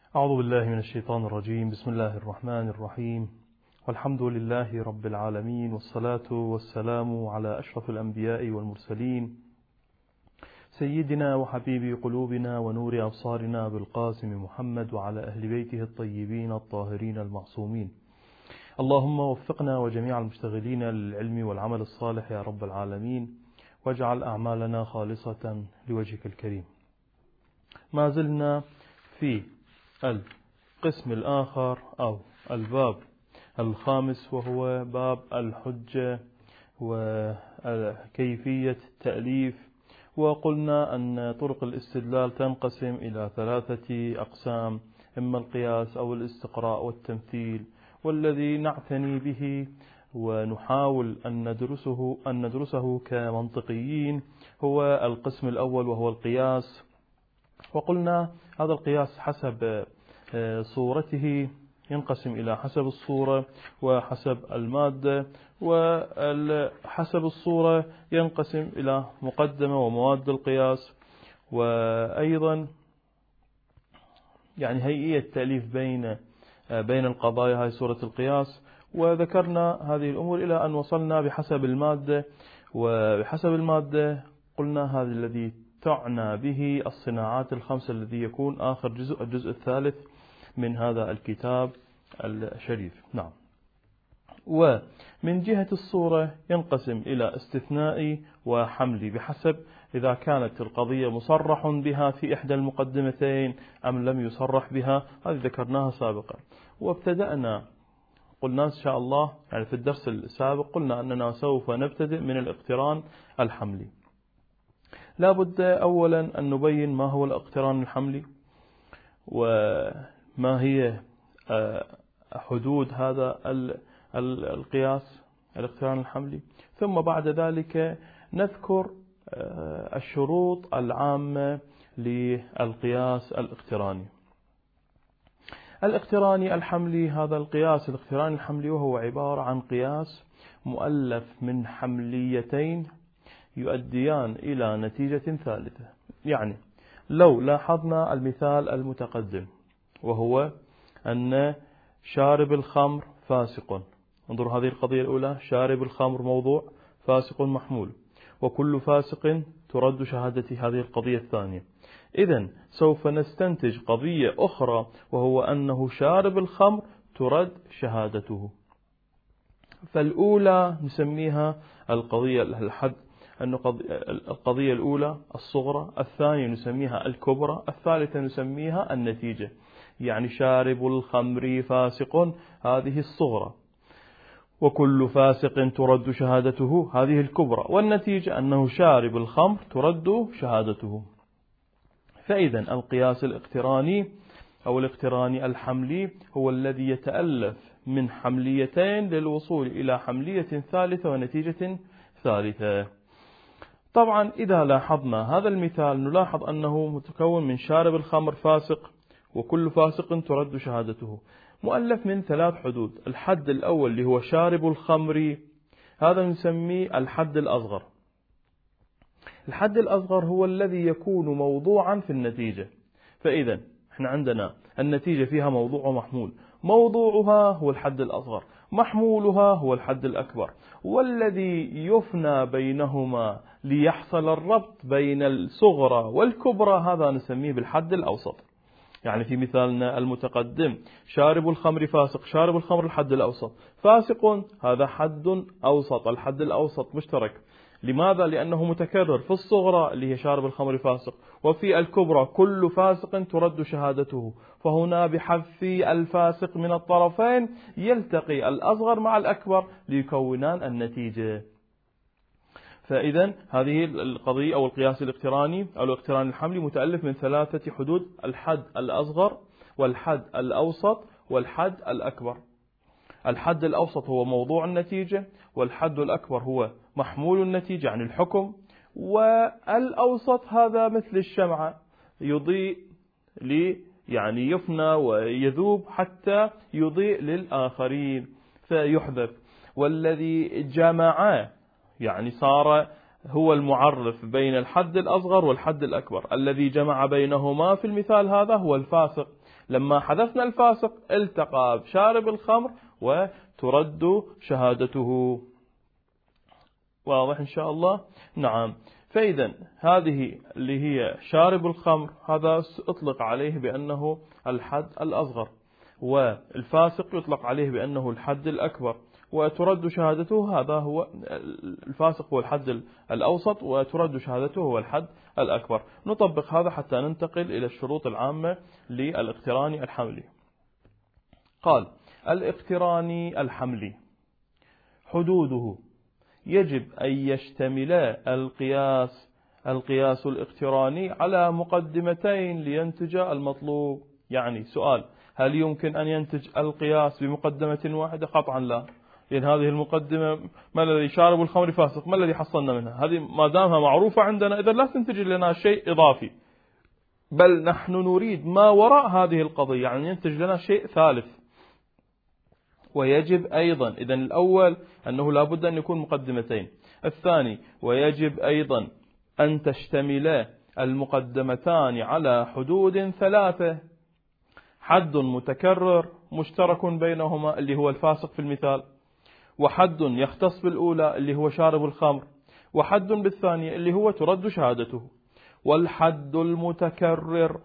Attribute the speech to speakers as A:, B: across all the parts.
A: أعوذ بالله من الشيطان الرجيم. بسم الله الرحمن الرحيم، والحمد لله رب العالمين، والصلاة والسلام على أشرف الأنبياء والمرسلين، سيدنا وحبيب قلوبنا ونور أبصارنا بالقاسم محمد، وعلى أهل بيته الطيبين الطاهرين المعصومين. اللهم وفقنا وجميع المشتغلين للعلم والعمل الصالح يا رب العالمين، واجعل أعمالنا خالصة لوجهك الكريم. ما زلنا في القسم الآخر أو الباب الخامس، وهو باب الحجة وكيفية التأليف. وقلنا أن طرق الاستدلال تنقسم إلى 3 أقسام: إما القياس أو الاستقراء والتمثيل. والذي نعتني به ونحاول أن ندرسه كمنطقيين هو القسم الأول، وهو القياس. وقلنا هذا القياس حسب صورته ينقسم إلى حسب الصورة وحسب المادة، وحسب الصورة ينقسم إلى مقدمة ومواد القياس، وأيضا يعني هيئية التأليف بين القضايا، هاي صورة القياس. وذكرنا هذه الأمور إلى أن وصلنا بحسب المادة. وبحسب المادة قلنا هذا الذي تعنى به الصناعات الخمسة، الذي يكون آخر الجزء الثالث من هذا الكتاب الشريف. نعم. ومن جهة الصورة ينقسم إلى استثنائي وحملي، بحسب إذا كانت القضية مصرح بها في إحدى المقدمتين أم لم يصرح بها. هذه ذكرناها سابقا. وابتدأنا قلنا إن شاء الله يعني في الدرس السابق قلنا أننا سوف نبتدئ من الاقتران الحملي. لا بد أولا أن نبين ما هو الاقتران الحملي، وما هي حدود هذا القياس الاقتران الحملي، ثم بعد ذلك نذكر الشروط العامة للقياس الاقتراني. الاقتراني الحملي، هذا القياس الاقتراني الحملي وهو عبارة عن قياس مؤلف من حمليتين يؤديان إلى نتيجة ثالثة. يعني لو لاحظنا المثال المتقدم، وهو أن شارب الخمر فاسق. انظروا هذه القضية الأولى: شارب الخمر موضوع، فاسق محمول، وكل فاسق ترد شهادته. هذه القضية الثانية. إذن سوف نستنتج قضية أخرى، وهو أنه شارب الخمر ترد شهادته. فالأولى نسميها القضية الحد، أن القضية الأولى الصغرى، الثانية نسميها الكبرى، الثالثة نسميها النتيجة. يعني شارب الخمر فاسق، هذه الصغرى، وكل فاسق ترد شهادته، هذه الكبرى، والنتيجة أنه شارب الخمر ترد شهادته. فإذا القياس الاقتراني أو الاقتراني الحملي هو الذي يتألف من حمليتين للوصول إلى حملية ثالثة ونتيجة ثالثة. طبعا إذا لاحظنا هذا المثال نلاحظ أنه متكون من شارب الخمر فاسق، وكل فاسق ترد شهادته، مؤلف من 3 حدود. الحد الأول اللي هو شارب الخمر، هذا نسميه الحد الأصغر. الحد الأصغر هو الذي يكون موضوعا في النتيجة. فإذا احنا عندنا النتيجة فيها موضوع ومحمول، موضوعها هو الحد الأصغر، محمولها هو الحد الأكبر، والذي يفنى بينهما ليحصل الربط بين الصغرى والكبرى هذا نسميه بالحد الأوسط. يعني في مثالنا المتقدم شارب الخمر فاسق، شارب الخمر الحد الأوسط، فاسق هذا حد أوسط، الحد الأوسط مشترك. لماذا؟ لأنه متكرر في الصغرى اللي هي شارب الخمر فاسق، وفي الكبرى كل فاسق ترد شهادته. فهنا بحذف الفاسق من الطرفين يلتقي الأصغر مع الأكبر ليكونان النتيجة. فإذا هذه القضية أو القياس الاقتراني أو الاقتران الحملي متألف من 3 حدود: الحد الأصغر والحد الأوسط والحد الأكبر. الحد الأوسط هو موضوع النتيجة، والحد الأكبر هو محمول النتيجة يعني الحكم، والأوسط هذا مثل الشمعة يضيء يعني يفنى ويذوب حتى يضيء للآخرين فيحذف. والذي جمع يعني صار هو المعرف بين الحد الأصغر والحد الأكبر، الذي جمع بينهما في المثال هذا هو الفاسق، لما حذفنا الفاسق التقى بشارب الخمر وترد شهادته. واضح إن شاء الله؟ نعم. فإذا هذه اللي هي شارب الخمر هذا أطلق عليه بأنه الحد الأصغر، والفاسق يطلق عليه بأنه الحد الأكبر، وترد شهادته هذا هو الفاسق هو الحد الأوسط، وترد شهادته هو الحد الأكبر. نطبق هذا حتى ننتقل إلى الشروط العامة للاقتران الحملي. قال: الاقتران الحملي حدوده يجب أن يشتمل القياس الاقتراني على مقدمتين لينتج المطلوب. يعني سؤال: هل يمكن أن ينتج القياس بمقدمة واحدة؟ قطعا لا، لأن هذه المقدمة ما الذي شارب الخمر فاسق، ما الذي حصلنا منها؟ هذه ما دامها معروفة عندنا إذا لا تنتج لنا شيء إضافي، بل نحن نريد ما وراء هذه القضية، يعني ينتج لنا شيء ثالث. ويجب أيضا، إذن الأول أنه لا بد أن يكون مقدمتين. الثاني: ويجب أيضا أن تشتمل المقدمتان على حدود ثلاثة: حد متكرر مشترك بينهما اللي هو الفاسق في المثال، وحد يختص بالأولى اللي هو شارب الخمر، وحد بالثانية اللي هو ترد شهادته. والحد المتكرر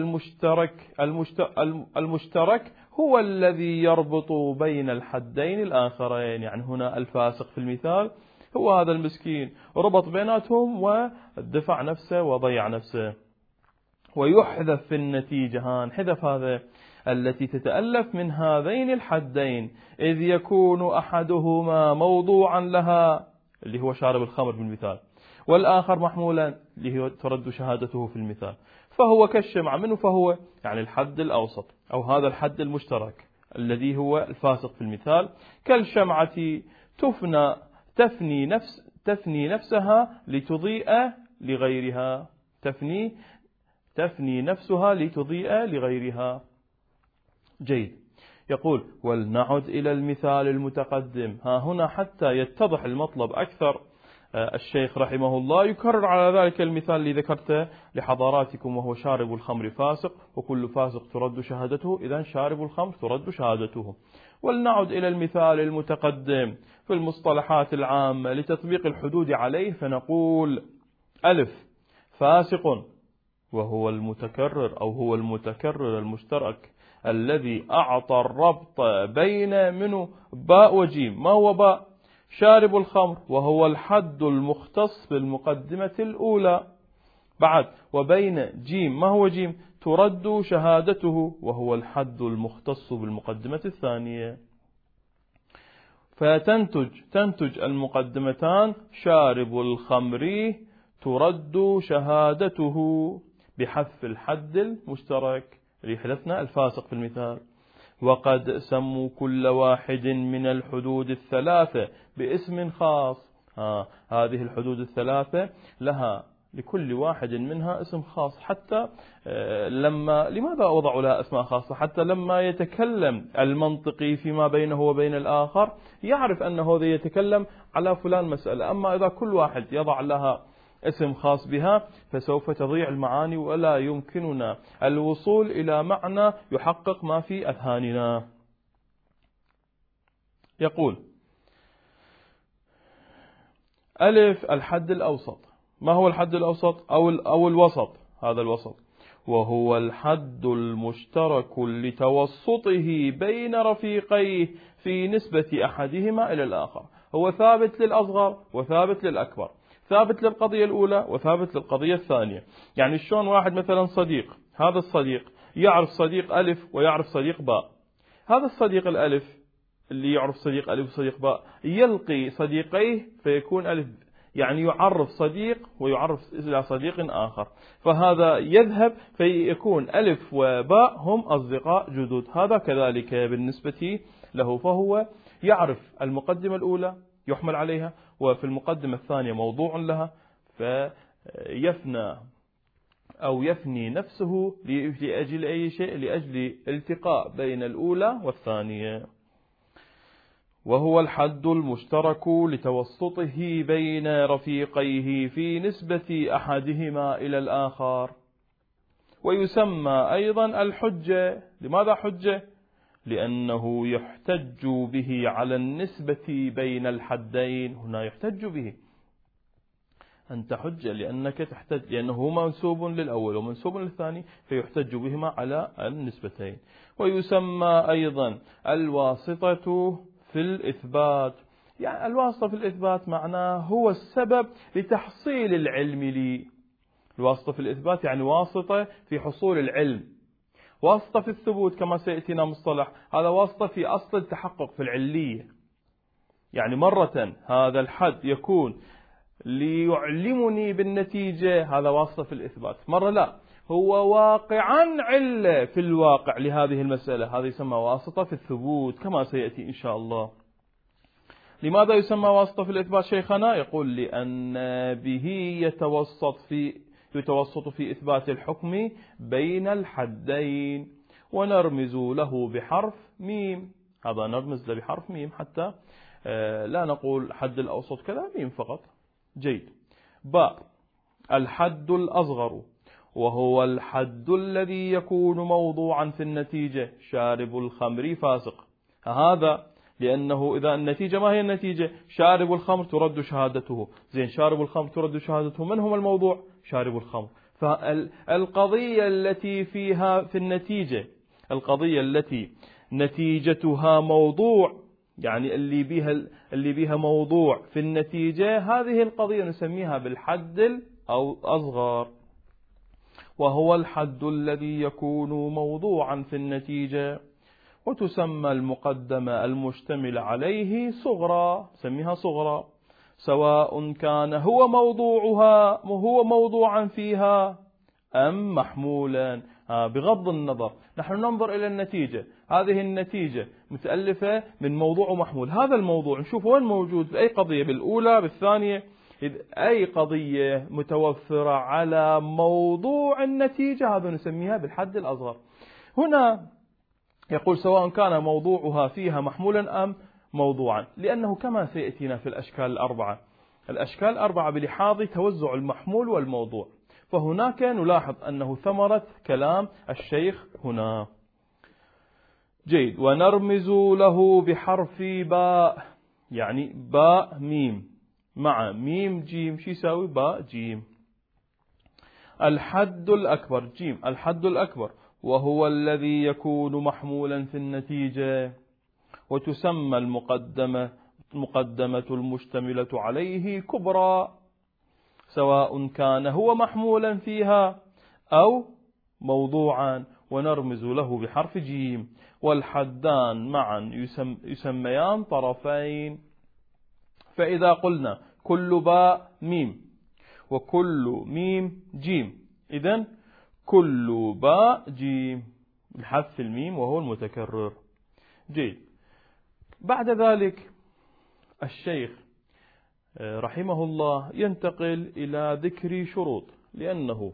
A: المشترك هو الذي يربط بين الحدين الآخرين. يعني هنا الفاسق في المثال هو هذا المسكين، ربط بيناتهم ودفع نفسه وضيع نفسه. ويحذف في النتيجة حذف هذا التي تتألف من هذين الحدين، إذ يكون أحدهما موضوعا لها اللي هو شارب الخمر بالمثال، والآخر محمولا اللي هو ترد شهادته في المثال، فهو كالشمع منه، فهو يعني الحد الأوسط أو هذا الحد المشترك الذي هو الفاسق في المثال. كالشمعة تفني نفسها لتضيء لغيرها، تفني نفسها لتضيء لغيرها. جيد. يقول: ولنعد إلى المثال المتقدم. هنا حتى يتضح المطلب أكثر الشيخ رحمه الله يكرر على ذلك المثال اللي ذكرته لحضراتكم، وهو شارب الخمر فاسق، وكل فاسق ترد شهادته، إذن شارب الخمر ترد شهادته. ولنعد إلى المثال المتقدم في المصطلحات العامة لتطبيق الحدود عليه، فنقول: ألف: فاسق، وهو المتكرر أو هو المتكرر المشترك الذي أعطى الربط بين منه باء وجيم. ما هو باء؟ شارب الخمر، وهو الحد المختص بالمقدمة الأولى. بعد: وبين جيم. ما هو جيم؟ ترد شهادته، وهو الحد المختص بالمقدمة الثانية. فتنتج المقدمتان: شارب الخمر ترد شهادته بحذف الحد المشترك اللي حذفنا الفاسق في المثال. وقد سموا كل واحد من الحدود الثلاثة باسم خاص. هذه الحدود الثلاثة لكل واحد منها اسم خاص، حتى لماذا وضعوا لها اسماء خاصة؟ حتى لما يتكلم المنطقي فيما بينه وبين الآخر يعرف أنه ذي يتكلم على فلان مسألة. أما إذا كل واحد يضع لها اسم خاص بها فسوف تضيع المعاني، ولا يمكننا الوصول إلى معنى يحقق ما في أذهاننا. يقول: ألف: الحد الأوسط. ما هو الحد الأوسط أو الوسط؟ هذا الوسط، وهو الحد المشترك لتوسطه بين رفيقيه في نسبة أحدهما إلى الآخر. هو ثابت للأصغر وثابت للأكبر، ثابت للقضية الأولى وثابت للقضية الثانية. يعني شلون واحد مثلا صديق، هذا الصديق يعرف صديق ألف ويعرف صديق باء. هذا الصديق الألف اللي يعرف صديق ألف وصديق باء يلقي صديقيه فيكون ألف، يعني يعرف صديق ويعرف إلى صديق آخر، فهذا يذهب فيكون ألف وباء هم أصدقاء جدد. هذا كذلك بالنسبة له، فهو يعرف المقدمة الأولى يحمل عليها، وفي المقدمة الثانية موضوع لها، يفني نفسه لأجل أي شيء، لأجل التقاء بين الأولى والثانية. وهو الحد المشترك لتوسطه بين رفيقيه في نسبة أحدهما إلى الآخر. ويسمى أيضا الحجة. لماذا حجة؟ لأنه يحتج به على النسبة بين الحدين. هنا يحتج به، أنت حجة لأنك تحتج، لأنه منسوب للأول ومنسوب للثاني، فيحتج بهما على النسبتين. ويسمى أيضا الواسطة في الإثبات. يعني الواسطة في الإثبات معناه هو السبب لتحصيل العلم لي. الواسطة في الإثبات يعني واسطة في حصول العلم. واسطة في الثبوت كما سيأتينا مصطلح، هذا واسطة في أصل التحقق في العلية. يعني مرة هذا الحد يكون ليعلمني بالنتيجة، هذا واسطة في الإثبات. مرة لا، هو واقعا علة في الواقع لهذه المسألة، هذا يسمى واسطة في الثبوت كما سيأتي إن شاء الله. لماذا يسمى واسطة في الإثبات شيخنا؟ يقول لأن به يتوسط في إثبات الحكم بين الحدين، ونرمز له بحرف ميم. هذا نرمز له بحرف ميم حتى لا نقول حد الأوسط كذا، ميم فقط. جيد. باء الحد الأصغر، وهو الحد الذي يكون موضوعا في النتيجة. شارب الخمر فاسق. هذا لأنه إذا النتيجة، ما هي النتيجة؟ شارب الخمر ترد شهادته. زين، شارب الخمر ترد شهادته، من هم الموضوع؟ شارب الخمر. فالقضية التي فيها في النتيجة، القضية التي نتيجتها موضوع، يعني اللي بيها موضوع في النتيجة، هذه القضية نسميها بالحد الأصغر، وهو الحد الذي يكون موضوعا في النتيجة. وتسمى المقدمة المشتمل عليه صغرى، سميها صغرى، سواء كان هو موضوعا فيها أم محمولا. بغض النظر، نحن ننظر إلى النتيجة، هذه النتيجة متألفة من موضوع ومحمول. هذا الموضوع نشوف وين موجود، في أي قضية، بالأولى بالثانية، أي قضية متوفرة على موضوع النتيجة، هذا نسميها بالحد الأصغر. هنا يقول سواء كان موضوعها فيها محمولا أم موضوعا، لأنه كما سيأتينا في الأشكال الأربعة، الأشكال الأربعة بلحاظ توزع المحمول والموضوع. فهناك نلاحظ أنه ثمرة كلام الشيخ هنا. جيد. ونرمز له بحرف باء، يعني باء ميم مع ميم جيم، شو يساوي؟ باء جيم. الحد الأكبر، جيم الحد الأكبر، وهو الذي يكون محمولا في النتيجة. وتسمى المقدمة المشتملة عليه كبرى، سواء كان هو محمولا فيها أو موضوعا، ونرمز له بحرف جيم. والحدان معا يسميان طرفين. فإذا قلنا كل باء ميم وكل ميم جيم، إذن كل باء جيم، بحذف الميم وهو المتكرر. جيد. بعد ذلك الشيخ رحمه الله ينتقل إلى ذكر شروط، لأنه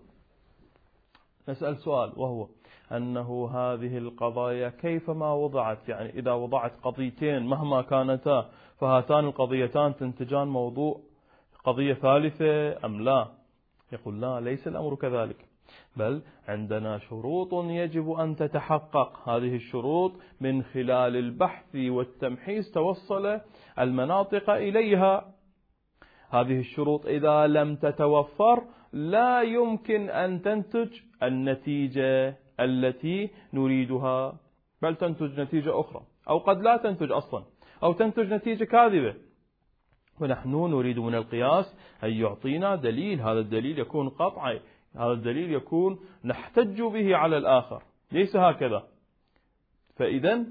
A: نسأل سؤال، وهو أنه هذه القضايا كيفما وضعت، يعني إذا وضعت قضيتين مهما كانتا، فهاتان القضيتان تنتجان موضوع قضية ثالثة أم لا؟ يقول لا، ليس الأمر كذلك، بل عندنا شروط يجب أن تتحقق. هذه الشروط من خلال البحث والتمحيص توصل المناطق إليها. هذه الشروط إذا لم تتوفر لا يمكن أن تنتج النتيجة التي نريدها، بل تنتج نتيجة أخرى، أو قد لا تنتج أصلا، أو تنتج نتيجة كاذبة. ونحن نريد من القياس أن يعطينا دليل، هذا الدليل يكون قطعي، هذا الدليل يكون نحتج به على الآخر، ليس هكذا. فإذا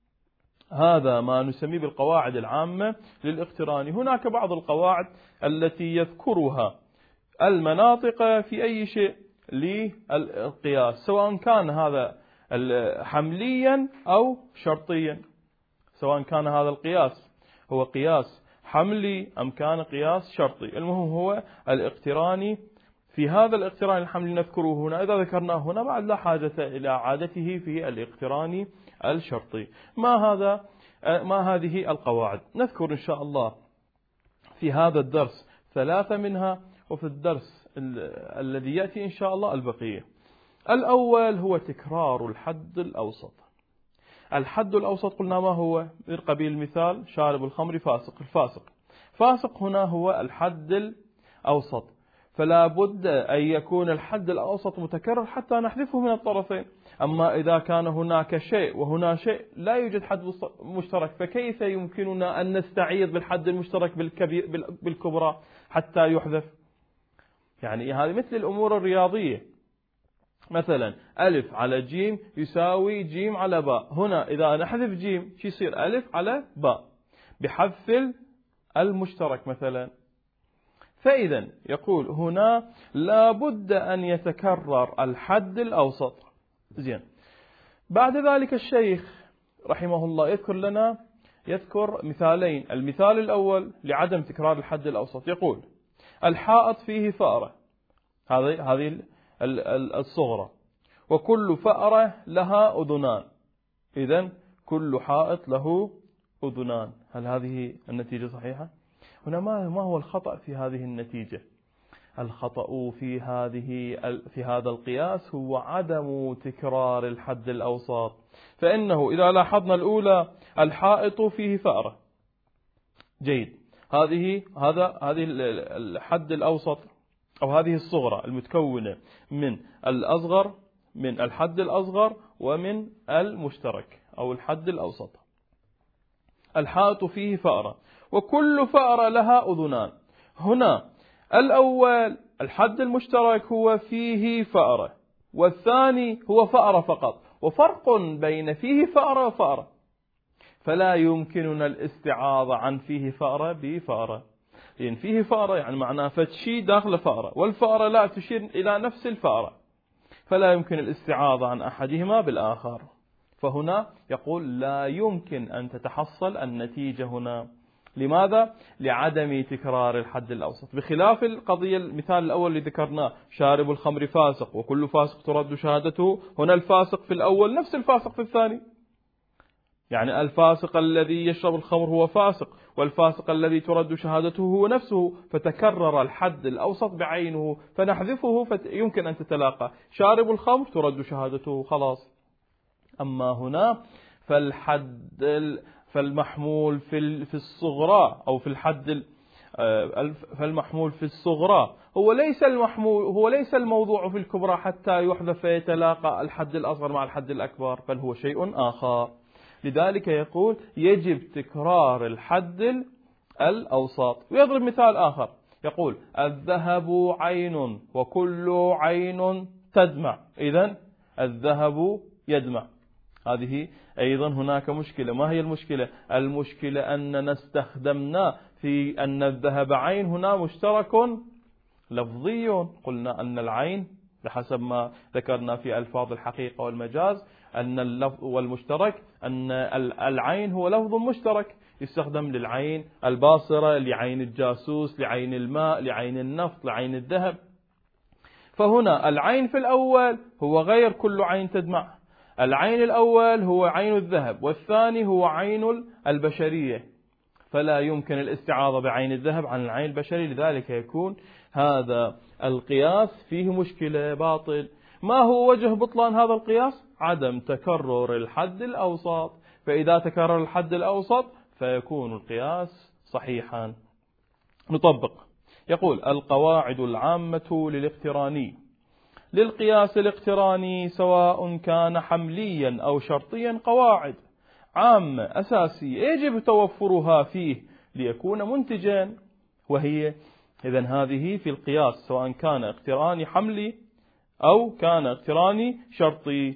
A: هذا ما نسميه بالقواعد العامة للاقتران. هناك بعض القواعد التي يذكرها المناطق في أي شيء للقياس، سواء كان هذا حمليا أو شرطيا، سواء كان هذا القياس هو قياس حملي أم كان قياس شرطي. المهم هو الاقتراني. في هذا الاقتران الحملي نذكره هنا، إذا ذكرناه هنا بعد لا حاجة إلى عادته في الاقتران الشرطي. ما هذه القواعد؟ نذكر إن شاء الله في هذا الدرس 3 منها، وفي الدرس الذي يأتي إن شاء الله البقية. الأول هو تكرار الحد الأوسط. الحد الأوسط قلنا ما هو؟ من قبيل المثال شارب الخمر فاسق. الفاسق فاسق هنا هو الحد الأوسط، فلا بد أن يكون الحد الأوسط متكرر حتى نحذفه من الطرفين. أما إذا كان هناك شيء وهنا شيء لا يوجد حد مشترك، فكيف يمكننا أن نستعيض بالحد المشترك بالكبرى حتى يحذف؟ يعني هذه مثل الأمور الرياضية، مثلا ألف على جيم يساوي جيم على باء. هنا إذا نحذف جيم شو يصير؟ ألف على باء بحذف المشترك مثلا. فإذا يقول هنا لابد أن يتكرر الحد الأوسط. زين. بعد ذلك الشيخ رحمه الله يذكر مثالين. المثال الأول لعدم تكرار الحد الأوسط، يقول الحائط فيه فأرة، هذه الصغرى، وكل فأرة لها أذنان. إذن كل حائط له أذنان. هل هذه النتيجة صحيحة؟ هنا ما هو الخطأ في هذه النتيجة؟ الخطأ في هذا القياس هو عدم تكرار الحد الأوسط. فإنه إذا لاحظنا الأولى الحائط فيه فأرة، جيد، هذه الحد الأوسط أو هذه الصغرى المتكونة من الأصغر، من الحد الأصغر ومن المشترك أو الحد الأوسط. الحائط فيه فأرة وكل فأرة لها أذنان. هنا الأول الحد المشترك هو فيه فأرة، والثاني هو فأرة فقط، وفرق بين فيه فأرة وفأرة، فلا يمكننا الاستعاضة عن فيه فأرة بفأرة. لأن فيه فأرة يعني معناه فتشي داخل فأرة، والفأرة لا تشير إلى نفس الفأرة، فلا يمكن الاستعاضة عن أحدهما بالآخر. فهنا يقول لا يمكن أن تتحصل النتيجة هنا. لماذا؟ لعدم تكرار الحد الأوسط، بخلاف القضية المثال الأول اللي ذكرناه شارب الخمر فاسق وكل فاسق ترد شهادته. هنا الفاسق في الأول نفس الفاسق في الثاني، يعني الفاسق الذي يشرب الخمر هو فاسق، والفاسق الذي ترد شهادته هو نفسه، فتكرر الحد الأوسط بعينه، فنحذفه فيمكن أن تتلاقى. شارب الخمر ترد شهادته خلاص. أما هنا فالمحمول في الصغرى أو في الحد فالمحمول في الصغرى هو ليس الموضوع في الكبرى حتى يحذف فيتلاقى الحد الأصغر مع الحد الأكبر، بل هو شيء آخر. لذلك يقول يجب تكرار الحد الأوسط. ويضرب مثال آخر يقول الذهب عين وكل عين تدمع، إذن الذهب يدمع. هذه أيضا هناك مشكلة. ما هي المشكلة؟ المشكلة أننا استخدمنا في أن الذهب عين هنا مشترك لفظي. قلنا أن العين بحسب ما ذكرنا في ألفاظ الحقيقة والمجاز أن اللفظ والمشترك أن العين هو لفظ مشترك يستخدم للعين الباصرة، لعين الجاسوس، لعين الماء، لعين النفط، لعين الذهب. فهنا العين في الأول هو غير كل عين تدمع. العين الأول هو عين الذهب، والثاني هو عين البشرية، فلا يمكن الاستعاضة بعين الذهب عن العين البشري. لذلك يكون هذا القياس فيه مشكلة، باطل. ما هو وجه بطلان هذا القياس؟ عدم تكرر الحد الأوسط. فإذا تكرر الحد الأوسط فيكون القياس صحيحا. نطبق. يقول القواعد العامة للاقتراني. للقياس الاقتراني سواء كان حمليا أو شرطيا قواعد عامة أساسية يجب توفرها فيه ليكون منتجا، وهي إذن هذه في القياس سواء كان اقتراني حملي أو كان اقتراني شرطي.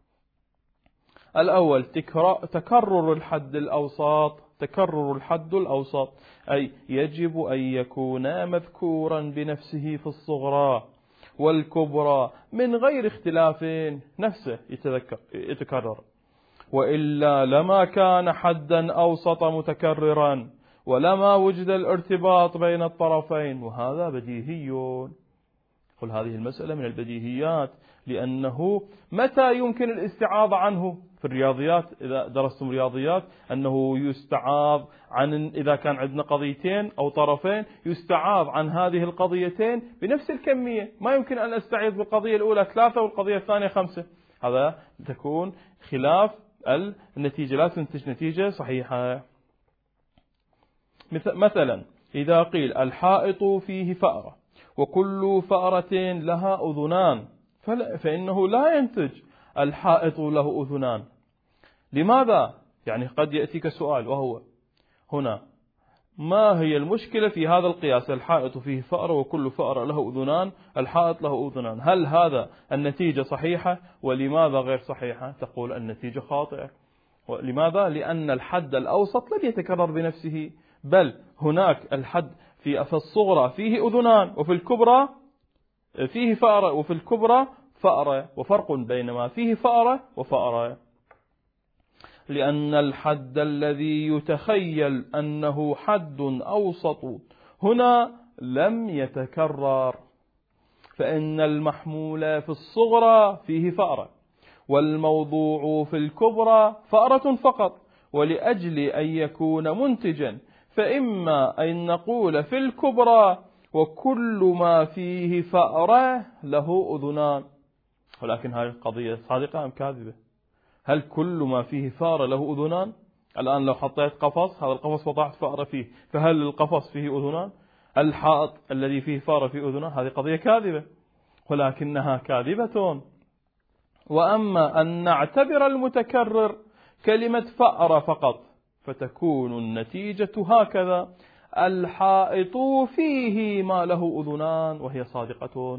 A: الأول تكرر الحد الأوسط. تكرر الحد الأوسط أي يجب أن يكون مذكورا بنفسه في الصغرى والكبرى من غير اختلاف، نفسه يتكرر، وإلا لما كان حدا أوسط متكررا ولما وجد الارتباط بين الطرفين، وهذا بديهي. قل هذه المسألة من البديهيات لأنه متى يمكن الاستعاضة عنه؟ في الرياضيات إذا درستم رياضيات أنه يستعاض عن، إذا كان عندنا قضيتين أو طرفين يستعاض عن هذه القضيتين بنفس الكمية. ما يمكن أن أستعيض بالقضية الأولى 3 والقضية الثانية 5. هذا تكون خلاف النتيجة، لا تنتج نتيجة صحيحة. مثلا إذا قيل الحائط فيه فأرة وكل فأرة لها أذنان، فإنه لا ينتج الحائط له أذنان. لماذا؟ يعني قد يأتيك سؤال وهو هنا: ما هي المشكلة في هذا القياس؟ الحائط فيه فأرة وكل فأرة له أذنان، الحائط له أذنان، هل هذا النتيجة صحيحة؟ ولماذا غير صحيحة؟ تقول النتيجة خاطئة. لماذا؟ لأن الحد الأوسط لن يتكرر بنفسه، بل هناك الحد في الصغرى فيه أذنان وفي الكبرى فيه فأرة، وفي الكبرى فأرة، وفرق بين ما فيه فأرة وفأرة. لأن الحد الذي يتخيل أنه حد أوسط هنا لم يتكرر، فإن المحمول في الصغرى فيه فأرة والموضوع في الكبرى فأرة فقط. ولأجل أن يكون منتجا فإما أن نقول في الكبرى وكل ما فيه فأرة له أذنان. ولكن هذه القضية صادقة أم كاذبة؟ هل كل ما فيه فأرة له أذنان؟ الآن لو حطيت قفص، هذا القفص وضعت فأرة فيه، فهل القفص فيه أذنان؟ الحائط الذي فيه فأرة فيه أذنان؟ هذه قضية كاذبة، ولكنها كاذبة. وأما أن نعتبر المتكرر كلمة فأرة فقط، فتكون النتيجة هكذا: الحائط فيه ما له أذنان، وهي صادقة.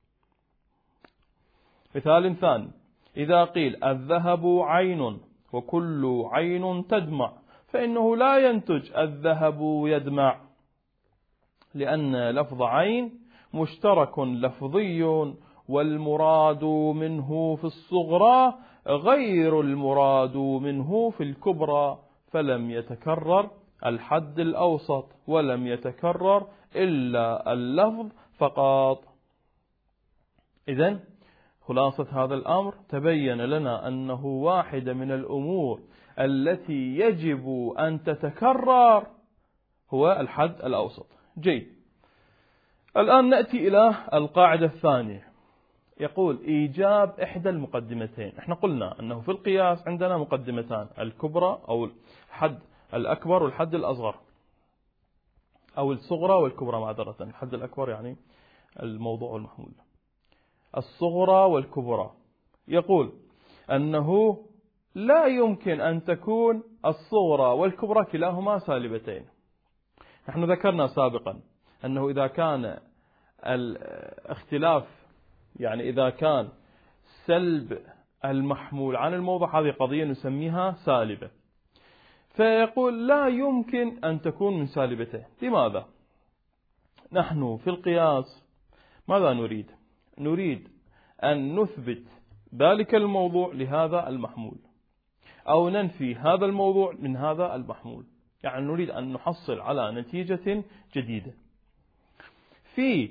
A: مثال ثاني: إذا قيل الذهب عين وكل عين تدمع، فإنه لا ينتج الذهب يدمع، لأن لفظ عين مشترك لفظي، والمراد منه في الصغرى غير المراد منه في الكبرى، فلم يتكرر الحد الأوسط ولم يتكرر إلا اللفظ فقط. إذن خلاصة هذا الأمر: تبين لنا أنه واحدة من الأمور التي يجب أن تتكرر هو الحد الأوسط. جيد، الآن نأتي إلى القاعدة الثانية. يقول إيجاب إحدى المقدمتين. احنا قلنا أنه في القياس عندنا مقدمتان: الكبرى أو الحد الأكبر والحد الأصغر، أو الصغرى والكبرى معذرة. الحد الأكبر يعني الموضوع والمحمول، الصغرى والكبرى. يقول أنه لا يمكن أن تكون الصغرى والكبرى كلاهما سالبتين. نحن ذكرنا سابقا أنه إذا كان الاختلاف، يعني إذا كان سلب المحمول عن الموضع، هذه قضية نسميها سالبة. فيقول لا يمكن أن تكون من سالبتين. لماذا؟ نحن في القياس ماذا نريد؟ نريد أن نثبت ذلك الموضوع لهذا المحمول، أو ننفي هذا الموضوع من هذا المحمول. يعني نريد أن نحصل على نتيجة جديدة. في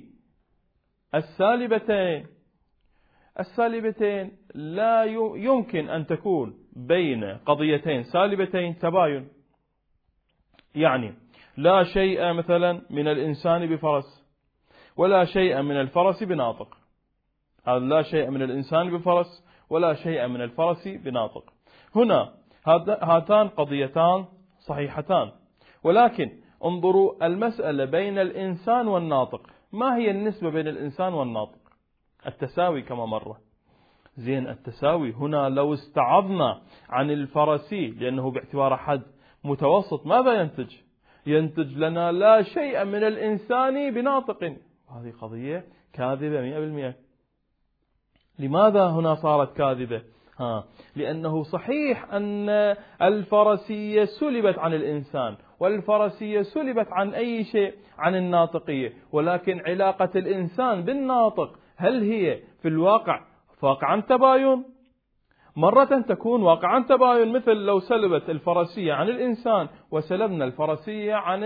A: السالبتين لا يمكن أن تكون بين قضيتين سالبتين تباين. يعني لا شيء مثلا من الإنسان بفرس ولا شيء من الفرس بناطق. هذا لا شيء من الإنسان بفرس ولا شيء من الفرس بناطق. هنا هاتان قضيتان صحيحتان، ولكن انظروا المسألة بين الإنسان والناطق. ما هي النسبة بين الإنسان والناطق؟ التساوي كما مرة. زين، التساوي هنا لو استعضنا عن الفرسي لأنه باعتبار حد متوسط ماذا ينتج؟ ينتج لنا لا شيء من الإنسان بناطق. هذه قضية كاذبة 100%. لماذا هنا صارت كاذبة؟ لأنه صحيح أن الفرسية سلبت عن الإنسان، والفرسية سلبت عن أي شيء، عن الناطقية، ولكن علاقة الإنسان بالناطق هل هي في الواقع واقعا تباين؟ مرة تكون واقعا تباين، مثل لو سلبت الفرسية عن الإنسان وسلبنا الفرسية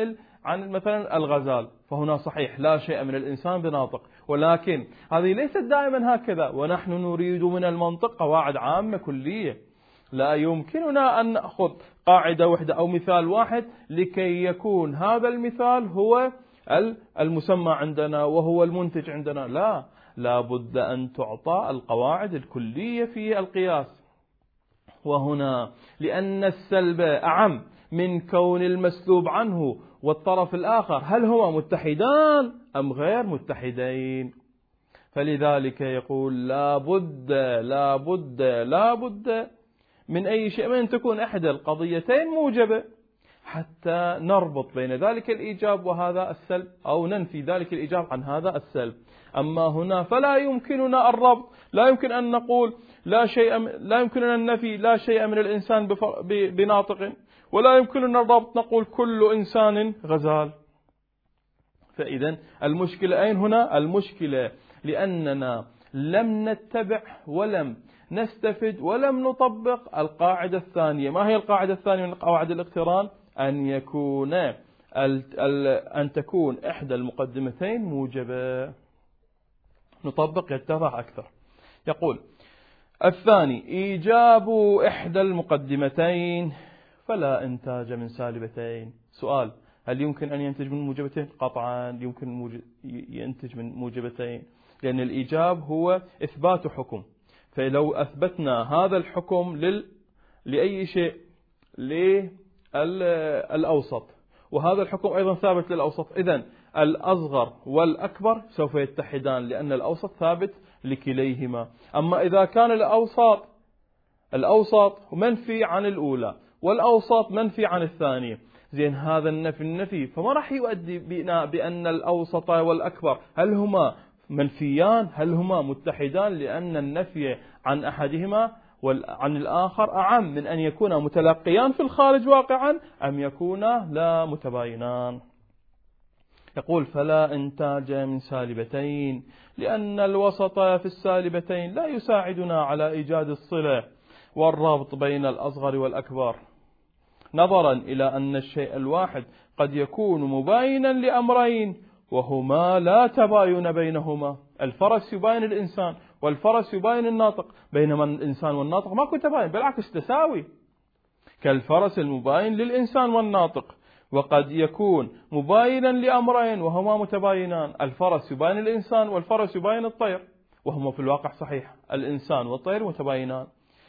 A: عن مثلا الغزال، فهنا صحيح لا شيء من الإنسان بناطق، ولكن هذه ليست دائما هكذا، ونحن نريد من المنطق قواعد عامة كلية. لا يمكننا أن نأخذ قاعدة واحدة أو مثال واحد لكي يكون هذا المثال هو المسمى عندنا وهو المنتج عندنا. لا بد أن تعطى القواعد الكلية في القياس. وهنا لأن السلب أعم من كون المسلوب عنه والطرف الآخر هل هما متحدان أم غير متحدين، فلذلك يقول لا بد من أي شيء من تكون إحدى القضيتين موجبة حتى نربط بين ذلك الإيجاب وهذا السلب، أو ننفي ذلك الإيجاب عن هذا السلب. أما هنا فلا يمكننا الربط، لا يمكن أن نقول لا يمكننا النفي لا شيء من الإنسان بناطق، ولا يمكننا الربط نقول كل إنسان غزال. فإذا المشكلة أين هنا؟ المشكلة لأننا لم نتبع ولم نستفد ولم نطبق القاعدة الثانية. ما هي القاعدة الثانية من قواعد الاقتران؟ أن تكون إحدى المقدمتين موجبة. نطبق يتضح أكثر. يقول الثاني إيجاب إحدى المقدمتين فلا إنتاج من سالبتين. سؤال: هل يمكن أن ينتج من موجبتين؟ قطعا يمكن ينتج من موجبتين، لأن الإيجاب هو إثبات حكم. فلو أثبتنا هذا الحكم لأي شيء للأوسط، وهذا الحكم أيضا ثابت للأوسط، إذن الأصغر والأكبر سوف يتحدان لأن الأوسط ثابت لكليهما. أما إذا كان الأوسط منفي عن الأولى والأوسط منفي عن الثانية، زين هذا النفي فما راح يؤدي بنا بأن الأوسط والأكبر هل هما منفيان هل هما متحدان، لأن النفي عن أحدهما وعن الآخر أعم من أن يكونا متلاقيان في الخارج واقعا أم يكونا لا متباينان. يقول فلا إنتاج من سالبتين، لأن الوسط في السالبتين لا يساعدنا على إيجاد الصلة والربط بين الأصغر والأكبر، نظرا إلى أن الشيء الواحد قد يكون مباينا لأمرين وهما لا تباين بينهما. الفرس يباين الإنسان والفرس يباين الناطق، بينما الإنسان والناطق ماكو تباين، بالعكس تساوي، كالفرس المباين للإنسان والناطق. وقد يكون مباينا لأمرين وهما متباينان، الفرس يباين الإنسان والفرس يباين الطير، وهما في الواقع صحيح الإنسان والطير متباينان،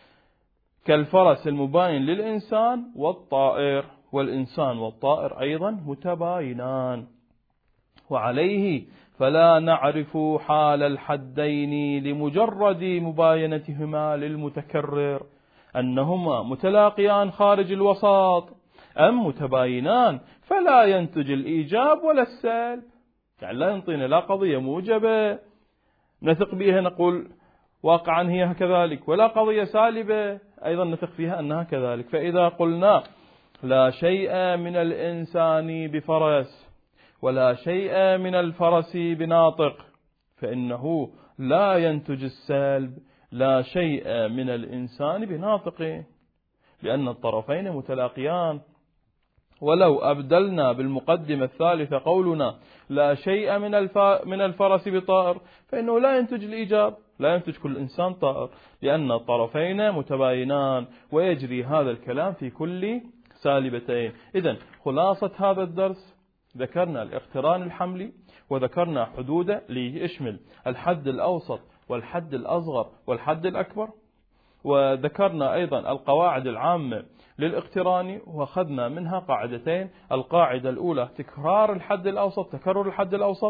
A: كالفرس المباين للإنسان والطائر، والإنسان والطائر أيضا متباينان. وعليه فلا نعرف حال الحدين لمجرد مباينتهما للمتكرر أنهما متلاقيان خارج الوسط أم متباينان، فلا ينتج الإيجاب ولا السلب. يعني لا ينطينا لا قضية موجبة نثق بها نقول واقعا هي كذلك، ولا قضية سالبة أيضا نثق فيها أنها كذلك. فإذا قلنا لا شيء من الإنسان بفرس ولا شيء من الفرس بناطق، فإنه لا ينتج السلب لا شيء من الإنسان بناطق، لأن الطرفين متلاقيان. ولو أبدلنا بالمقدمة الثالثة قولنا لا شيء من الفرس بطائر، فإنه لا ينتج الإيجاب، لا ينتج كل إنسان طائر، لأن الطرفين متباينان، ويجري هذا الكلام في كل سالبتين. إذن خلاصة هذا الدرس ذكرنا الاقتران الحملي، وذكرنا حدوده ليشمل الحد الأوسط والحد الأصغر والحد الأكبر، وذكرنا أيضا القواعد العامة للاقتران، وأخذنا منها قاعدتين: القاعدة الأولى تكرار الحد الأوسط، تكرر الحد الأوسط،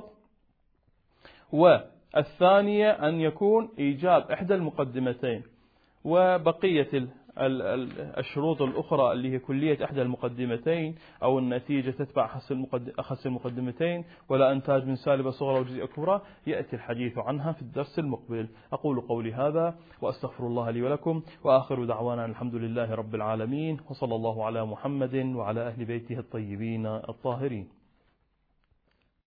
A: والثانية أن يكون إيجاب إحدى المقدمتين، وبقية الشروط الأخرى اللي هي كلية إحدى المقدمتين أو النتيجة تتبع أخص المقدمتين، ولا إنتاج من سالبة صغرى وجزء كبرى، يأتي الحديث عنها في الدرس المقبل. أقول قولي هذا وأستغفر الله لي ولكم، وآخر دعوانا الحمد لله رب العالمين، وصلى الله على محمد وعلى أهل بيته الطيبين الطاهرين.